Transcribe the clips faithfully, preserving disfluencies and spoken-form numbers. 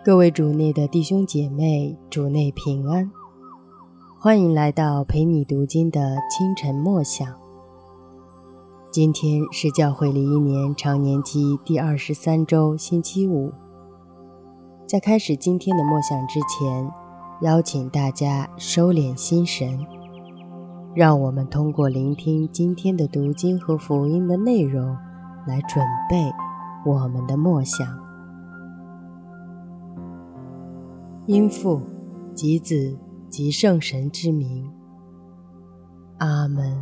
各位主内的弟兄姐妹，主内平安，欢迎来到陪你读经的清晨默想。今天是教会里一年常年期第二十三周星期五。在开始今天的默想之前，邀请大家收敛心神，让我们通过聆听今天的读经和福音的内容来准备我们的默想。因父及子及圣神之名，阿们。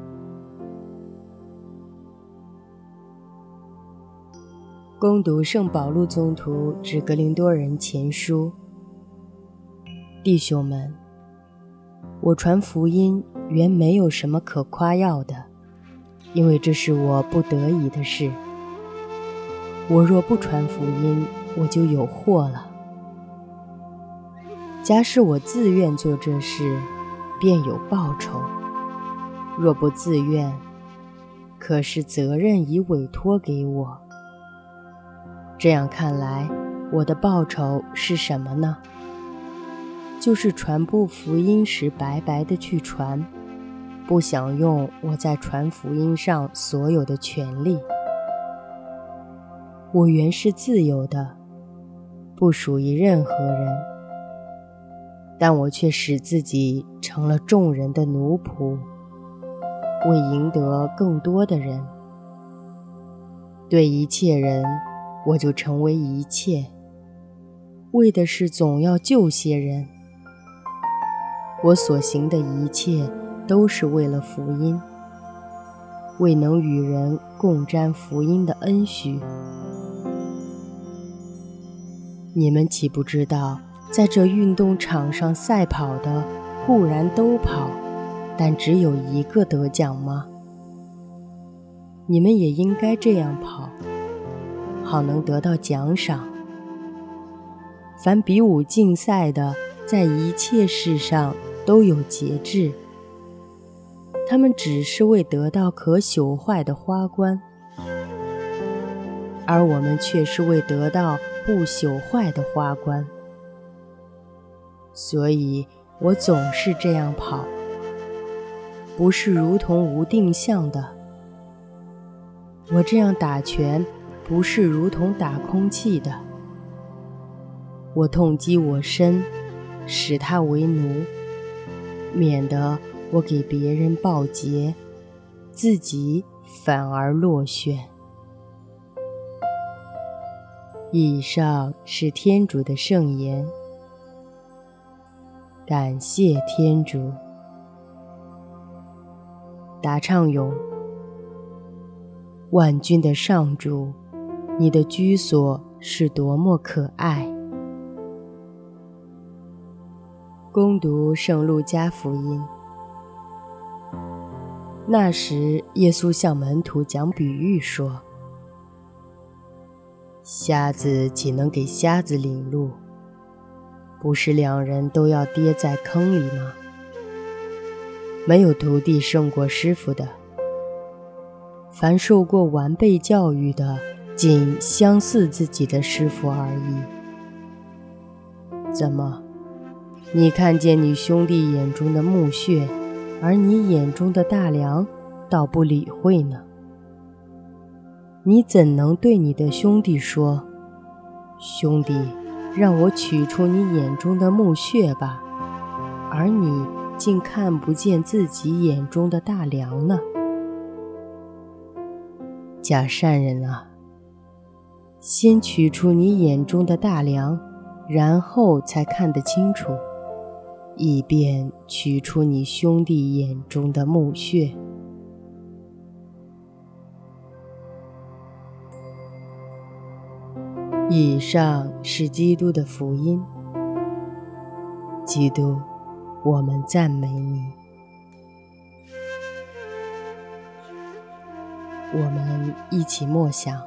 恭读圣保禄宗徒致格林多人前书。弟兄们，我传福音原没有什么可夸耀的，因为这是我不得已的事。我若不传福音，我就有祸了。假使我自愿做这事，便有报酬；若不自愿，可是责任已委托给我。这样看来，我的报酬是什么呢？就是传布福音时白白的去传，不享用我在传福音上所有的权利。我原是自由的，不属于任何人，但我却使自己成了众人的奴仆，为赢得更多的人。对一切人，我就成为一切，为的是总要救些人。我所行的一切都是为了福音，为能与人共沾福音的恩许。你们岂不知道，在这运动场上赛跑的固然都跑，但只有一个得奖吗？你们也应该这样跑，好能得到奖赏。凡比武竞赛的，在一切事上都有节制，他们只是为得到可朽坏的花冠，而我们却是为得到不朽坏的花冠。所以我总是这样跑，不是如同无定向的。我这样打拳，不是如同打空气的。我痛击我身，使它为奴，免得我给别人报捷，自己反而落选。以上是天主的圣言。感谢天主。答唱咏：万军的上主，你的居所是多么可爱。恭读圣路加福音。那时，耶稣向门徒讲比喻说：瞎子岂能给瞎子领路？不是两人都要跌在坑里吗？没有徒弟胜过师傅的，凡受过完备教育的，仅相似自己的师傅而已。怎么，你看见你兄弟眼中的木屑，而你眼中的大梁倒不理会呢？你怎能对你的兄弟说：兄弟，让我取出你眼中的木屑吧，而你竟看不见自己眼中的大梁呢？假善人啊，先取出你眼中的大梁，然后才看得清楚，以便取出你兄弟眼中的木屑。以上是基督的福音。基督，我们赞美你。我们一起默想。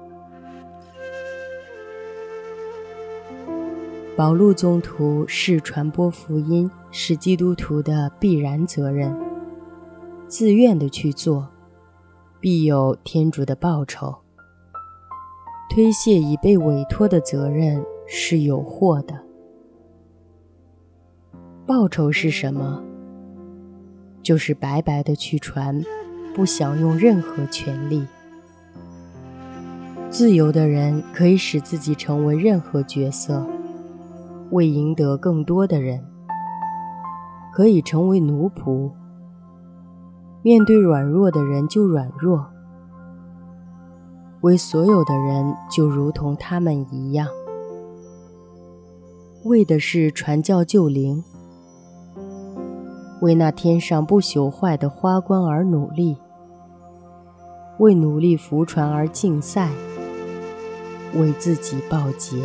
保禄宗徒视传播福音是基督徒的必然责任，自愿地去做，必有天主的报酬。推卸已被委托的责任是有祸的。报酬是什么？就是白白的去传，不享用任何权利。自由的人可以使自己成为任何角色，为赢得更多的人，可以成为奴仆。面对软弱的人就软弱，为所有的人就如同他们一样。为的是传教救灵，为那天上不朽坏的花冠而努力，为努力服传而竞赛，为自己报捷。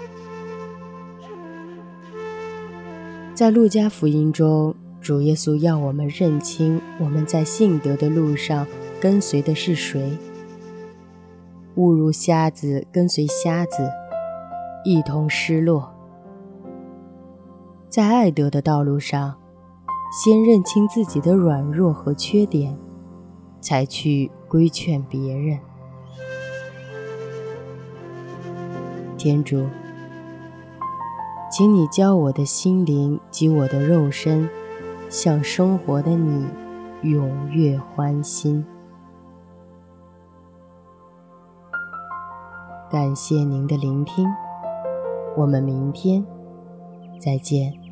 在路加福音中，主耶稣要我们认清我们在信德的路上跟随的是谁。误入瞎子跟随瞎子，一同失落。在爱德的道路上，先认清自己的软弱和缺点，才去规劝别人。天主，请你教我的心灵及我的肉身，向生活的你踊跃欢欣。感谢您的聆听，我们明天再见。